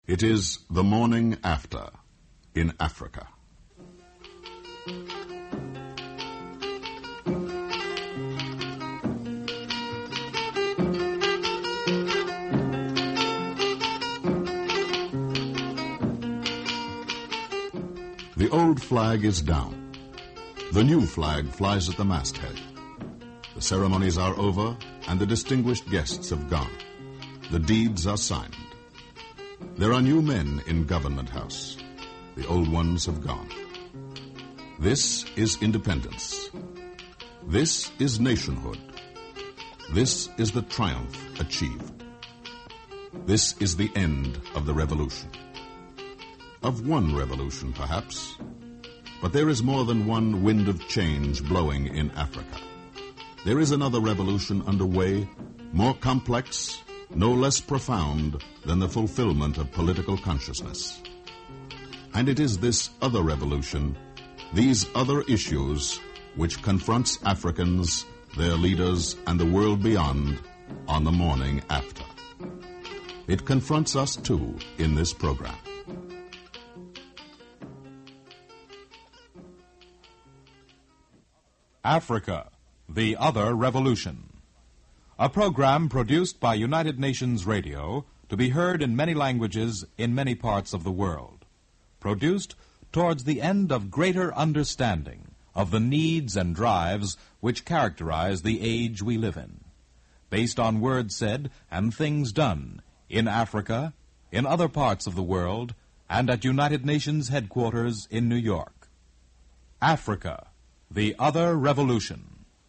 It is the morning after in Africa. The old flag is down. The new flag flies at the masthead. The ceremonies are over and the distinguished guests have gone. The deeds are signed. There are new men in Government House. The old ones have gone. This is independence. This is nationhood. This is the triumph achieved. This is the end of the revolution. Of one revolution, perhaps, but there is more than one wind of change blowing in Africa. There is another revolution underway, more complex, no less profound than the fulfillment of political consciousness. And it is this other revolution, these other issues, which confronts Africans, their leaders, and the world beyond on the morning after. It confronts us, too, in this program. Africa, the Other Revolution. A program produced by United Nations Radio to be heard in many languages in many parts of the world. Produced towards the end of greater understanding of the needs and drives which characterize the age we live in. Based on words said and things done in Africa, in other parts of the world, and at United Nations headquarters in New York. Africa, the Other Revolution.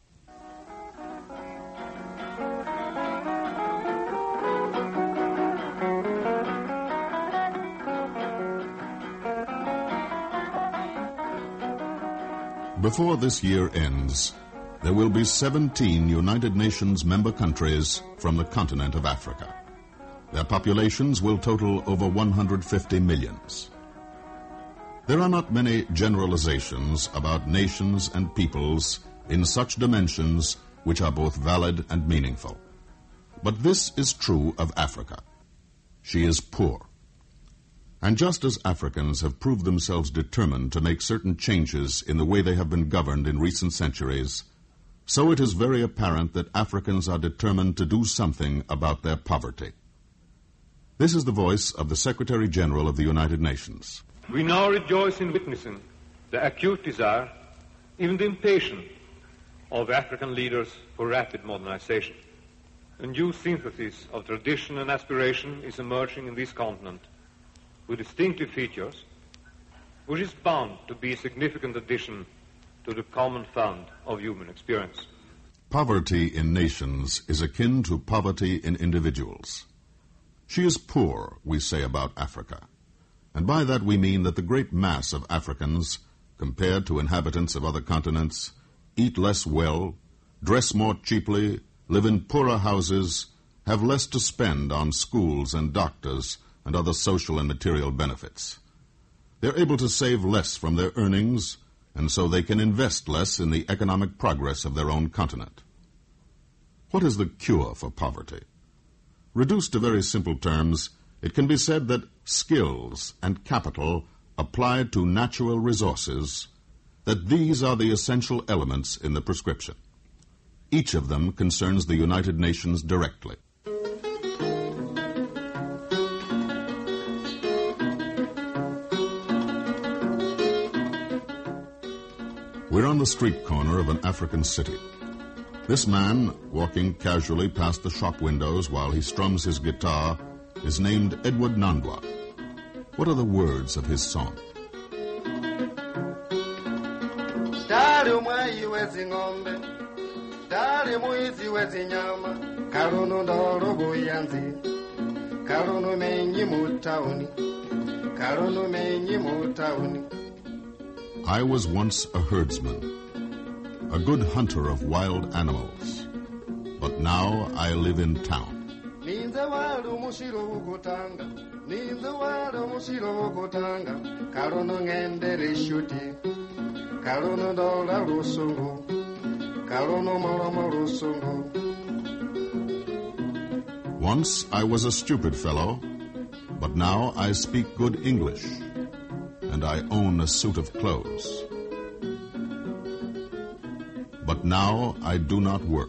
Before this year ends, there will be 17 United Nations member countries from the continent of Africa. Their populations will total over 150 millions. There are not many generalizations about nations and peoples in such dimensions which are both valid and meaningful. But this is true of Africa. She is poor. And just as Africans have proved themselves determined to make certain changes in the way they have been governed in recent centuries, so it is very apparent that Africans are determined to do something about their poverty. This is the voice of the Secretary General of the United Nations. We now rejoice in witnessing the acute desire, even the impatience, of African leaders for rapid modernization. A new synthesis of tradition and aspiration is emerging in this continent, with distinctive features, which is bound to be a significant addition to the common fund of human experience. Poverty in nations is akin to poverty in individuals. She is poor, we say about Africa. And by that we mean that the great mass of Africans, compared to inhabitants of other continents, eat less well, dress more cheaply, live in poorer houses, have less to spend on schools and doctors and other social and material benefits. They're able to save less from their earnings, and so they can invest less in the economic progress of their own continent. What is the cure for poverty? Reduced to very simple terms, it can be said that skills and capital applied to natural resources, that these are the essential elements in the prescription. Each of them concerns the United Nations directly. We're on the street corner of an African city. This man, walking casually past the shop windows while he strums his guitar, is named Edward Nandwa. What are the words of his song? I was once a herdsman, a good hunter of wild animals, but now I live in town. Once I was a stupid fellow, But now I speak good English, and I own a suit of clothes. But now I do not work.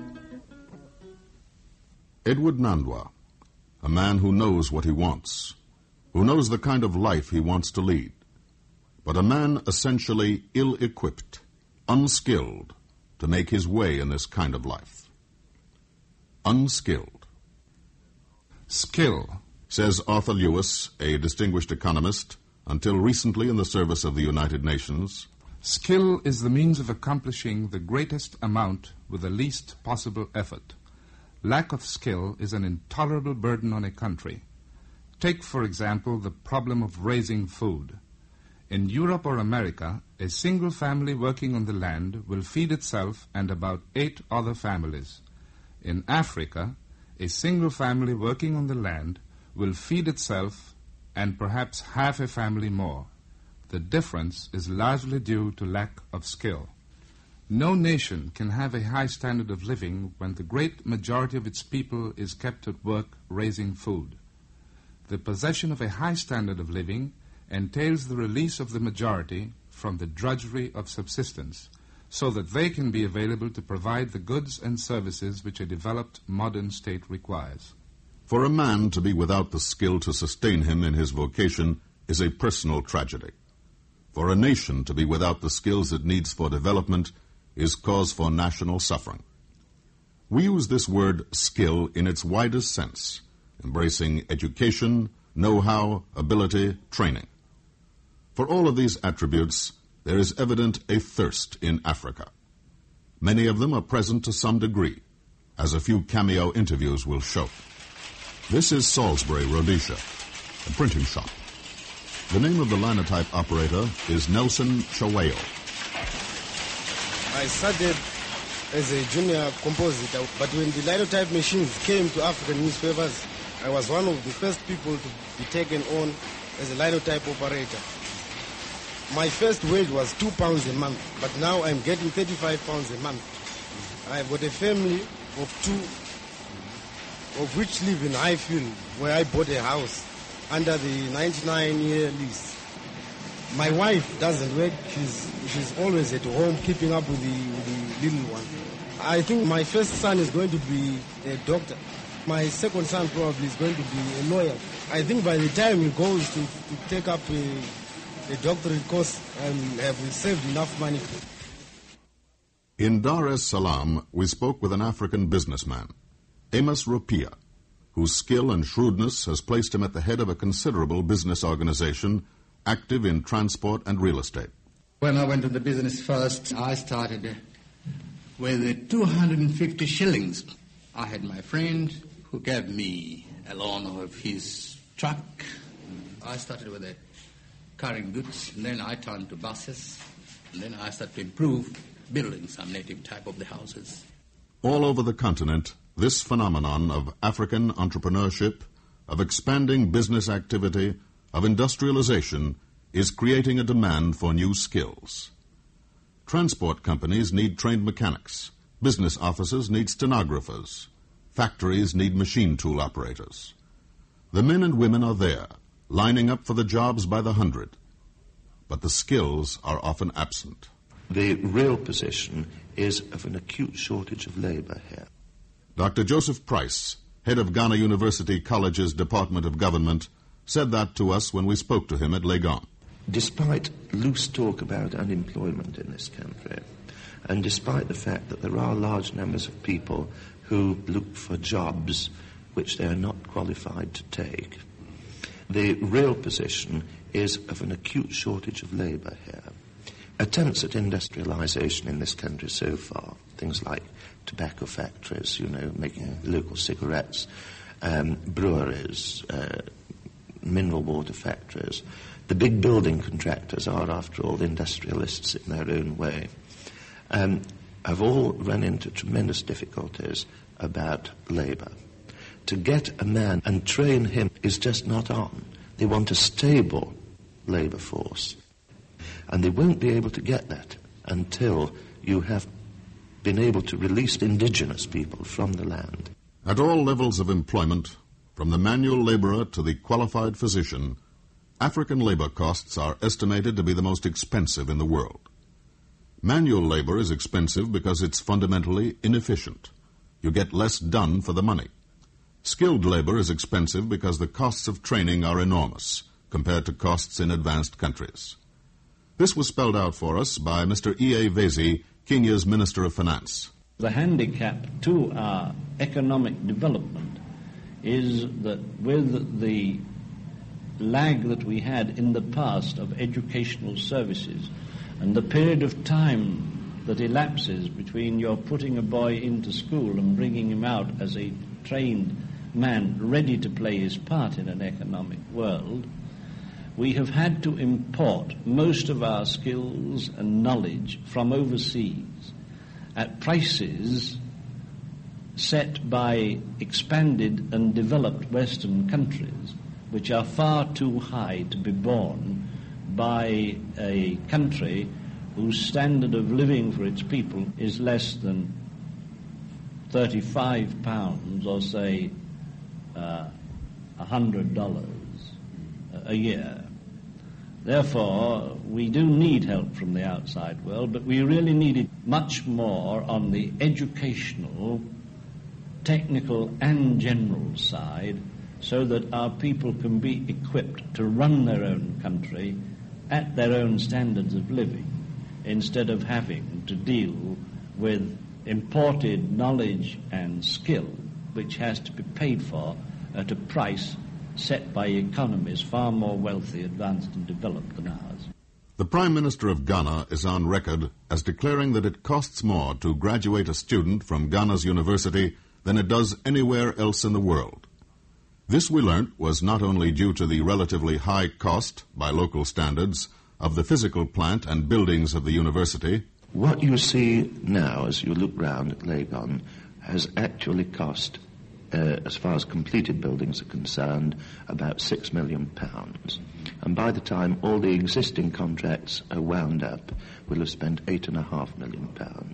Edward Nandwa, a man who knows what he wants, who knows the kind of life he wants to lead, but a man essentially ill-equipped, unskilled to make his way in this kind of life. Unskilled. Skill, says Arthur Lewis, a distinguished economist, until recently in the service of the United Nations. Skill is the means of accomplishing the greatest amount with the least possible effort. Lack of skill is an intolerable burden on a country. Take, for example, the problem of raising food. In Europe or America, a single family working on the land will feed itself and about 8 other families. In Africa, a single family working on the land will feed itself and perhaps half a family more. The difference is largely due to lack of skill. No nation can have a high standard of living when the great majority of its people is kept at work raising food. The possession of a high standard of living entails the release of the majority from the drudgery of subsistence, so that they can be available to provide the goods and services which a developed modern state requires. For a man to be without the skill to sustain him in his vocation is a personal tragedy. For a nation to be without the skills it needs for development is cause for national suffering. We use this word skill in its widest sense, embracing education, know-how, ability, training. For all of these attributes, there is evident a thirst in Africa. Many of them are present to some degree, as a few cameo interviews will show. This is Salisbury, Rhodesia, a printing shop. The name of the linotype operator is Nelson Chaweo. I started as a junior compositor, but when the linotype machines came to African newspapers, I was one of the first people to be taken on as a linotype operator. My first wage was £2 a month, but now I'm getting £35 a month. I've got a family of 2, of which live in Highfield, where I bought a house under the 99-year lease. My wife doesn't work. She's always at home keeping up with the little one. I think my first son is going to be a doctor. My second son probably is going to be a lawyer. I think by the time he goes to take up a doctorate course, I will have saved enough money. In Dar es Salaam, we spoke with an African businessman, Amos Rupia, whose skill and shrewdness has placed him at the head of a considerable business organization active in transport and real estate. When I went to the business first, I started with 250 shillings. I had my friend who gave me a loan of his truck. I started with carrying goods, and then I turned to buses, and then I started to improve building some native type of the houses. All over the continent, this phenomenon of African entrepreneurship, of expanding business activity, of industrialization, is creating a demand for new skills. Transport companies need trained mechanics. Business offices need stenographers. Factories need machine tool operators. The men and women are there, lining up for the jobs by the hundred. But the skills are often absent. The real position is of an acute shortage of labor here. Dr. Joseph Price, head of Ghana University College's Department of Government, said that to us when we spoke to him at Legon. Despite loose talk about unemployment in this country, and despite the fact that there are large numbers of people who look for jobs which they are not qualified to take, the real position is of an acute shortage of labor here. Attempts at industrialization in this country so far, things like tobacco factories, making local cigarettes, breweries, mineral water factories. The big building contractors are, after all, industrialists in their own way, have all run into tremendous difficulties about labor. To get a man and train him is just not on. They want a stable labor force. And they won't be able to get that until you have been able to release indigenous people from the land. At all levels of employment, From the manual laborer to the qualified physician, African labor costs are estimated to be the most expensive in the world. Manual labor is expensive because it's fundamentally inefficient. You get less done for the money. Skilled labor is expensive because the costs of training are enormous compared to costs in advanced countries. This was spelled out for us by Mr. E.A. Vezi, Kenya's Minister of Finance. The handicap to our economic development is that with the lag that we had in the past of educational services and the period of time that elapses between your putting a boy into school and bringing him out as a trained man ready to play his part in an economic world, we have had to import most of our skills and knowledge from overseas at prices set by expanded and developed Western countries, which are far too high to be borne by a country whose standard of living for its people is less than £35 or, say, $100 a year. Therefore, we do need help from the outside world, but we really need it much more on the educational, technical and general side, so that our people can be equipped to run their own country at their own standards of living, instead of having to deal with imported knowledge and skill, which has to be paid for at a price set by economies far more wealthy, advanced and developed than ours. The Prime Minister of Ghana is on record as declaring that it costs more to graduate a student from Ghana's university than it does anywhere else in the world. This, we learnt, was not only due to the relatively high cost, by local standards, of the physical plant and buildings of the university. What you see now as you look round at Legon has actually cost, as far as completed buildings are concerned, about £6 million. And by the time all the existing contracts are wound up, we'll have spent £8.5 million.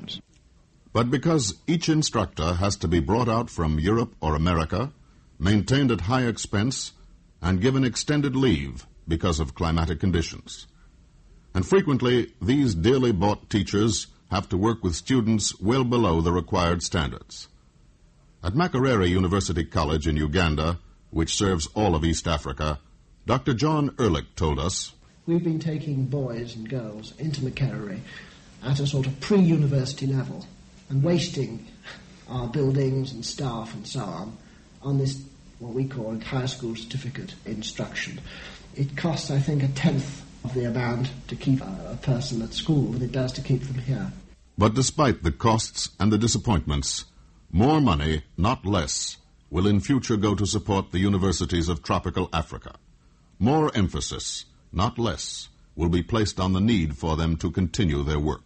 But because each instructor has to be brought out from Europe or America, maintained at high expense, and given extended leave because of climatic conditions. And frequently, these dearly bought teachers have to work with students well below the required standards. At Makerere University College in Uganda, which serves all of East Africa, Dr. John Ehrlich told us, we've been taking boys and girls into Makerere at a sort of pre-university level and wasting our buildings and staff and so on this, what we call higher school certificate instruction. It costs, I think, 1/10 of the amount to keep a person at school than it does to keep them here. But despite the costs and the disappointments, more money, not less, will in future go to support the universities of tropical Africa. More emphasis, not less, will be placed on the need for them to continue their work.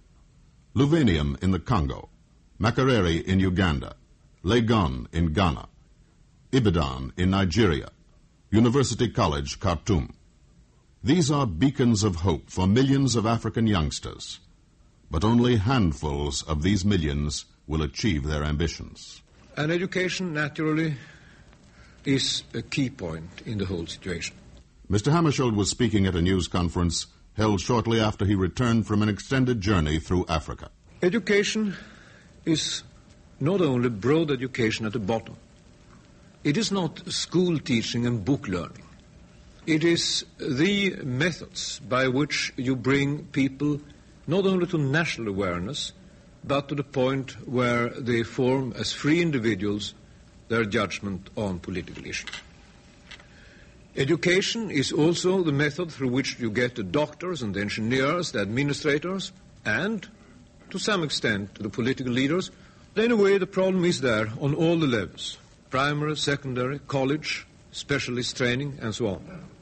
Luvenium in the Congo, Makerere in Uganda, Legon in Ghana, Ibadan in Nigeria, University College, Khartoum. These are beacons of hope for millions of African youngsters, but only handfuls of these millions will achieve their ambitions. And education, naturally, is a key point in the whole situation. Mr. Hammarskjöld was speaking at a news conference held shortly after he returned from an extended journey through Africa. Education is not only broad education at the bottom. It is not school teaching and book learning. It is the methods by which you bring people not only to national awareness, but to the point where they form as free individuals their judgment on political issues. Education is also the method through which you get the doctors and the engineers, the administrators, and, to some extent, the political leaders. Anyway, the problem is there on all the levels: primary, secondary, college, specialist training, and so on.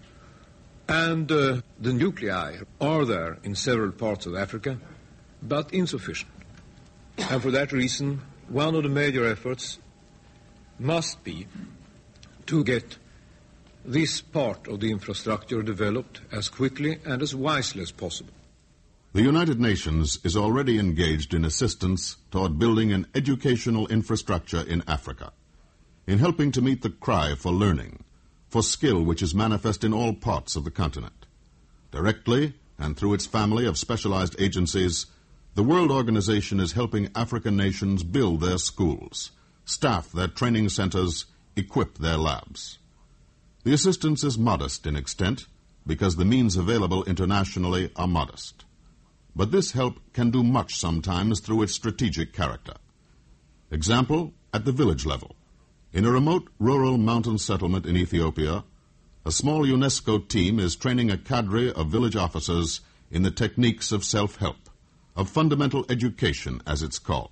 And the nuclei are there in several parts of Africa, but insufficient. And for that reason, one of the major efforts must be to get this part of the infrastructure developed as quickly and as wisely as possible. The United Nations is already engaged in assistance toward building an educational infrastructure in Africa. in helping to meet the cry for learning, for skill which is manifest in all parts of the continent. Directly, and through its family of specialized agencies, the World Organization is helping African nations build their schools, staff their training centers, equip their labs. The assistance is modest in extent because the means available internationally are modest. But this help can do much sometimes through its strategic character. Example, at the village level. In a remote rural mountain settlement in Ethiopia, a small UNESCO team is training a cadre of village officers in the techniques of self-help, of fundamental education, as it's called.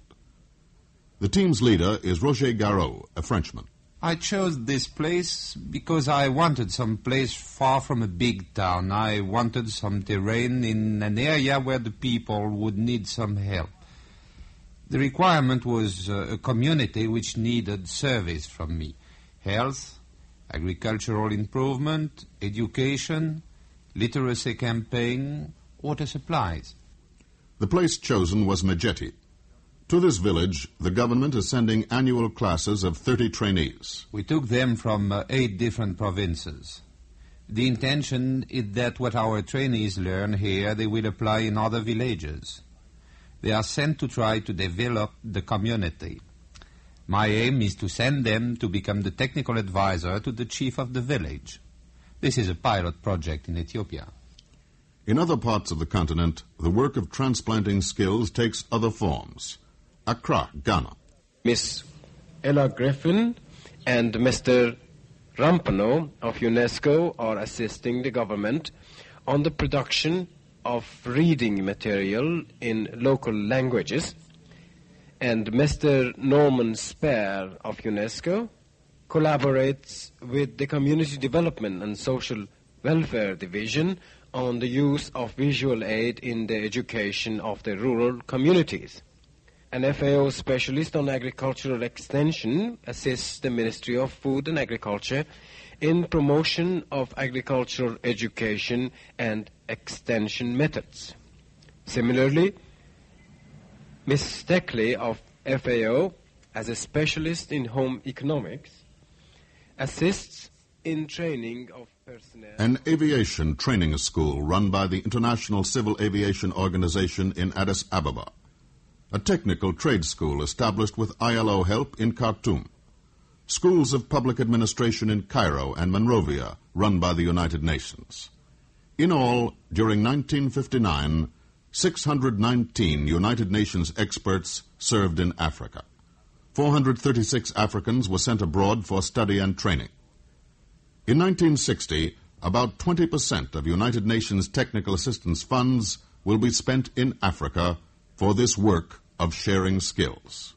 The team's leader is Roger Garot, a Frenchman. I chose this place because I wanted some place far from a big town. I wanted some terrain in an area where the people would need some help. The requirement was a community which needed service from me. Health, agricultural improvement, education, literacy campaign, water supplies. The place chosen was Majeti. To this village, the government is sending annual classes of 30 trainees. We took them from 8 different provinces. The intention is that what our trainees learn here, they will apply in other villages. They are sent to try to develop the community. My aim is to send them to become the technical advisor to the chief of the village. This is a pilot project in Ethiopia. In other parts of the continent, the work of transplanting skills takes other forms. Accra, Ghana. Miss Ella Griffin and Mr. Rampano of UNESCO are assisting the government on the production of reading material in local languages, and Mr. Norman Spare of UNESCO collaborates with the Community Development and Social Welfare Division on the use of visual aid in the education of the rural communities. An FAO specialist on agricultural extension assists the Ministry of Food and Agriculture in promotion of agricultural education and extension methods. Similarly, Ms. Steckley of FAO, as a specialist in home economics, assists in training of personnel. An aviation training school run by the International Civil Aviation Organization in Addis Ababa. A technical trade school established with ILO help in Khartoum. Schools of public administration in Cairo and Monrovia run by the United Nations. In all, during 1959, 619 United Nations experts served in Africa. 436 Africans were sent abroad for study and training. In 1960, about 20% of United Nations technical assistance funds will be spent in Africa for this work of sharing skills.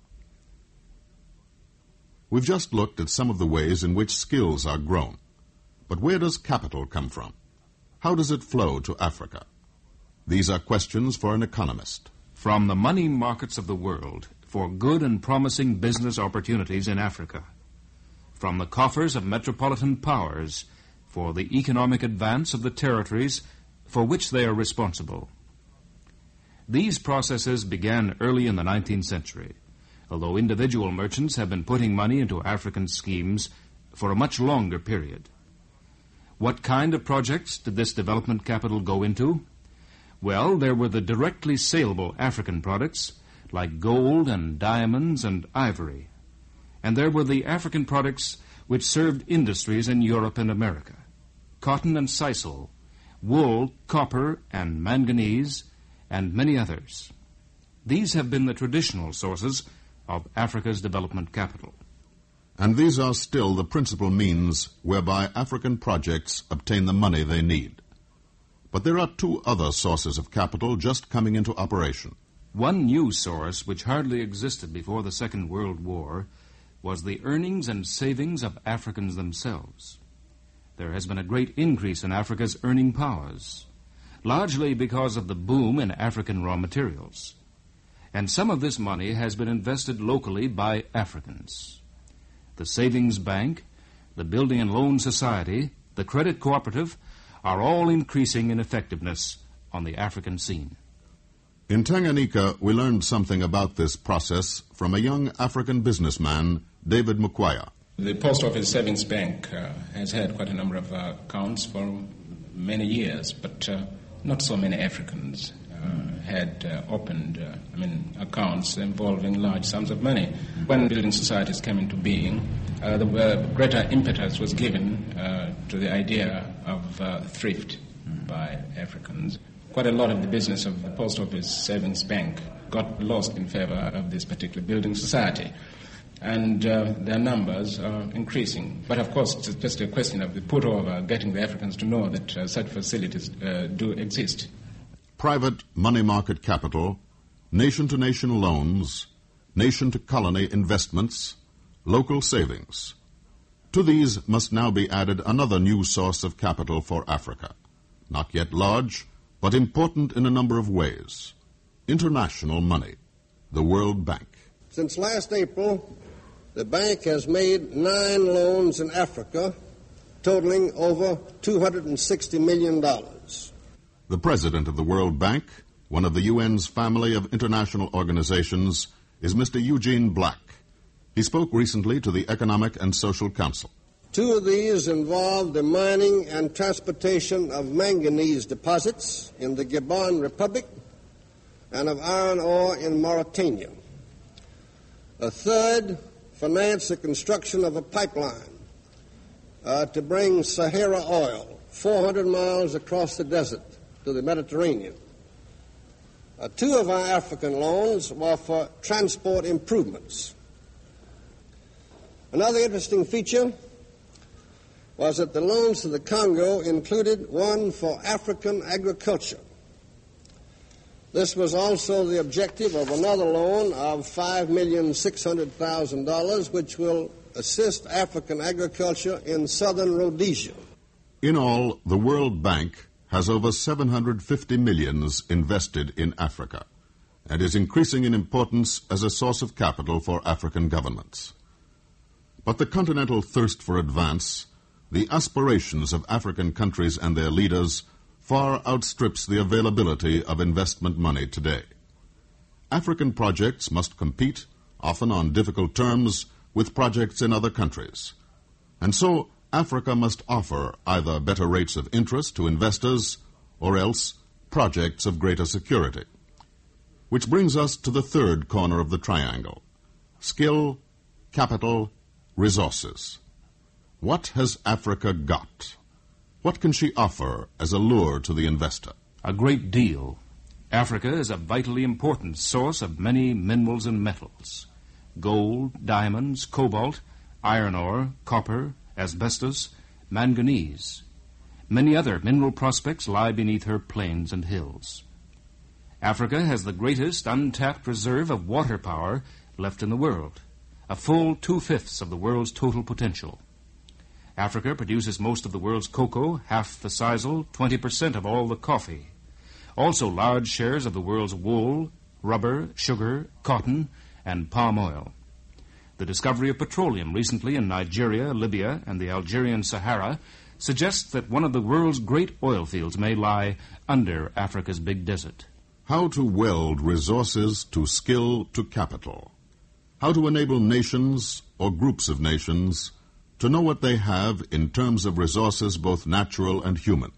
We've just looked at some of the ways in which skills are grown. But where does capital come from? How does it flow to Africa? These are questions for an economist. From the money markets of the world for good and promising business opportunities in Africa. From the coffers of metropolitan powers for the economic advance of the territories for which they are responsible. These processes began early in the 19th century, although individual merchants have been putting money into African schemes for a much longer period. What kind of projects did this development capital go into? Well, there were the directly saleable African products, like gold and diamonds and ivory. And there were the African products which served industries in Europe and America, cotton and sisal, wool, copper and manganese, and many others. These have been the traditional sources of Africa's development capital. And these are still the principal means whereby African projects obtain the money they need. But there are 2 other sources of capital just coming into operation. One new source, which hardly existed before the Second World War, was the earnings and savings of Africans themselves. There has been a great increase in Africa's earning powers, largely because of the boom in African raw materials. And some of this money has been invested locally by Africans. The Savings Bank, the Building and Loan Society, the Credit Cooperative are all increasing in effectiveness on the African scene. In Tanganyika, we learned something about this process from a young African businessman, David Mukwaya. The Post Office Savings Bank has had quite a number of accounts for many years, but not so many Africans had opened accounts involving large sums of money. When building societies came into being, the greater impetus was given to the idea of thrift by Africans. Quite a lot of the business of the Post Office Savings Bank got lost in favor of this particular building society. And their numbers are increasing. But of course, it's just a question of the put-over, getting the Africans to know that such facilities do exist. Private money market capital, nation-to-nation loans, nation-to-colony investments, local savings. To these must now be added another new source of capital for Africa, not yet large, but important in a number of ways. International money, the World Bank. Since last April, the bank has made 9 loans in Africa, totaling over $260 million. The president of the World Bank, one of the UN's family of international organizations, is Mr. Eugene Black. He spoke recently to the Economic and Social Council. 2 of these involved the mining and transportation of manganese deposits in the Gabon Republic and of iron ore in Mauritania. A third financed the construction of a pipeline to bring Sahara oil 400 miles across the desert to the Mediterranean. 2 of our African loans were for transport improvements. Another interesting feature was that the loans to the Congo included one for African agriculture. This was also the objective of another loan of $5,600,000, which will assist African agriculture in southern Rhodesia. In all, the World Bank has over $750 million invested in Africa and is increasing in importance as a source of capital for African governments. But the continental thirst for advance, the aspirations of African countries and their leaders, far outstrips the availability of investment money today. African projects must compete, often on difficult terms, with projects in other countries. And so Africa must offer either better rates of interest to investors or else projects of greater security. Which brings us to the third corner of the triangle: skill, capital, resources. What has Africa got? What can she offer as a lure to the investor? A great deal. Africa is a vitally important source of many minerals and metals: gold, diamonds, cobalt, iron ore, copper, asbestos, manganese. Many other mineral prospects lie beneath her plains and hills. Africa has the greatest untapped reserve of water power left in the world, a full 2/5 of the world's total potential. Africa produces most of the world's cocoa, half the sisal, 20% of all the coffee. Also large shares of the world's wool, rubber, sugar, cotton, and palm oil. The discovery of petroleum recently in Nigeria, Libya, and the Algerian Sahara suggests that one of the world's great oil fields may lie under Africa's big desert. How to weld resources to skill to capital. How to enable nations or groups of nations to know what they have in terms of resources both natural and human.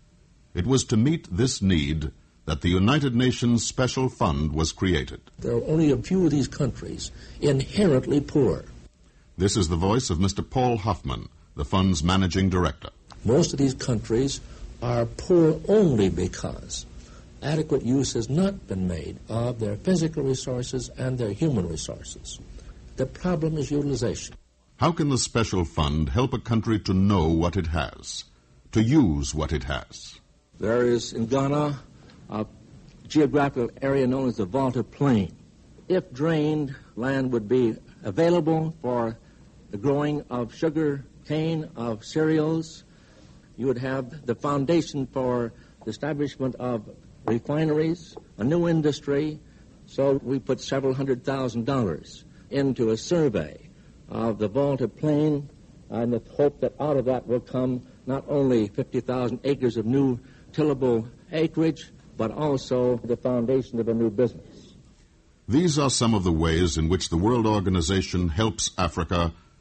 It was to meet this need that the United Nations Special Fund was created. There are only a few of these countries inherently poor. This is the voice of Mr. Paul Huffman, the fund's managing director. Most of these countries are poor only because adequate use has not been made of their physical resources and their human resources. The problem is utilization. How can the Special Fund help a country to know what it has, to use what it has? There is in Ghana a geographical area known as the Volta Plain. If drained, land would be available for the growing of sugar cane, of cereals. You would have the foundation for the establishment of refineries, a new industry. So we put several $100,000 into a survey of the Volta Plain, and the hope that out of that will come not only 50,000 acres of new tillable acreage, but also the foundation of a new business. These are some of the ways in which the World Organization helps Africa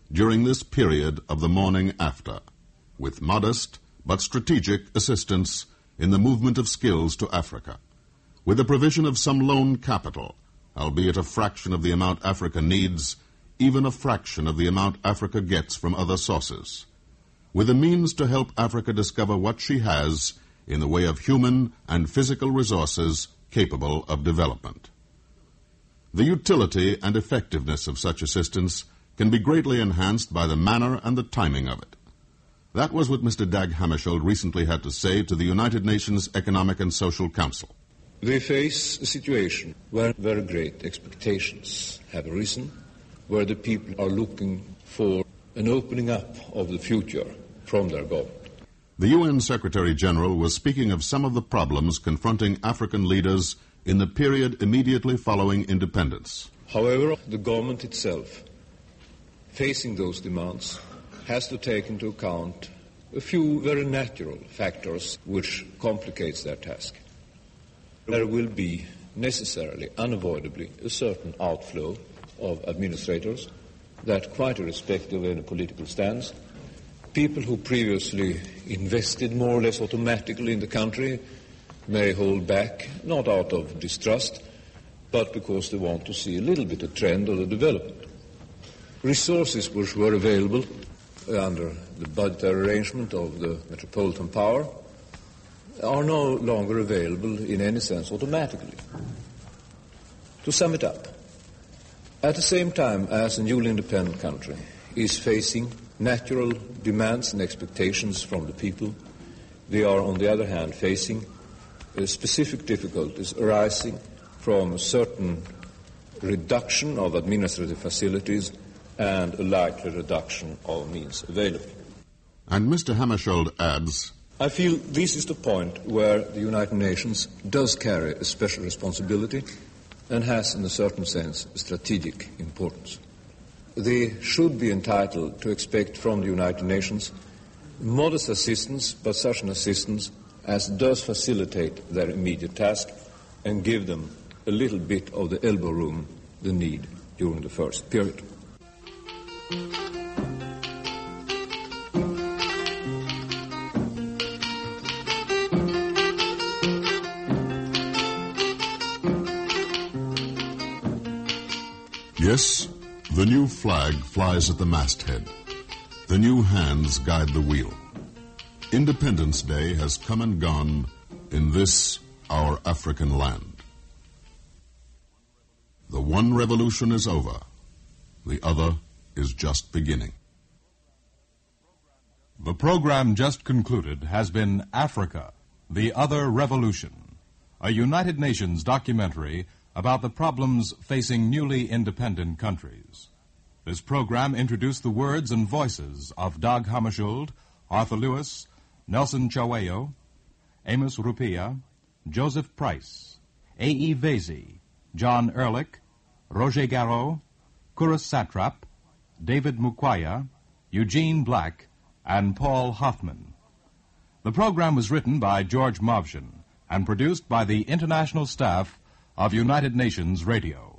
during this period of the morning after, with modest but strategic assistance in the movement of skills to Africa, with the provision of some loan capital, albeit a fraction of the amount Africa needs, even a fraction of the amount Africa gets from other sources, with the means to help Africa discover what she has in the way of human and physical resources capable of development. The utility and effectiveness of such assistance can be greatly enhanced by the manner and the timing of it. That was what Mr. Dag Hammarskjöld recently had to say to the United Nations Economic and Social Council. They face a situation where very great expectations have arisen, where the people are looking for an opening up of the future from their government. The UN Secretary-General was speaking of some of the problems confronting African leaders in the period immediately following independence. However, the government itself, facing those demands, has to take into account a few very natural factors which complicates their task. There will be necessarily, unavoidably, a certain outflow of administrators that, quite irrespective of any political stance, people who previously invested more or less automatically in the country may hold back, not out of distrust, but because they want to see a little bit of trend of the development. Resources which were available under the budgetary arrangement of the metropolitan power are no longer available in any sense automatically. To sum it up, at the same time as a newly independent country is facing natural demands and expectations from the people, they are on the other hand facing specific difficulties arising from a certain reduction of administrative facilities and a likely reduction of means available. And Mr. Hammarskjöld adds, I feel this is the point where the United Nations does carry a special responsibility and has, in a certain sense, a strategic importance. They should be entitled to expect from the United Nations modest assistance, but such an assistance as does facilitate their immediate task and give them a little bit of the elbow room they need during the first period. Yes, the new flag flies at the masthead. The new hands guide the wheel. Independence Day has come and gone in this, our African land. The one revolution is over. The other is just beginning. The program just concluded has been Africa, the Other Revolution, a United Nations documentary about the problems facing newly independent countries. This program introduced the words and voices of Dag Hammarskjöld, Arthur Lewis, Nelson Chawayo, Amos Rupia, Joseph Price, A.E. Vasey, John Ehrlich, Roger Garreau, Kuros Satrap, David Mukwaya, Eugene Black, and Paul Hoffman. The program was written by George Movshin and produced by the international staff of United Nations Radio.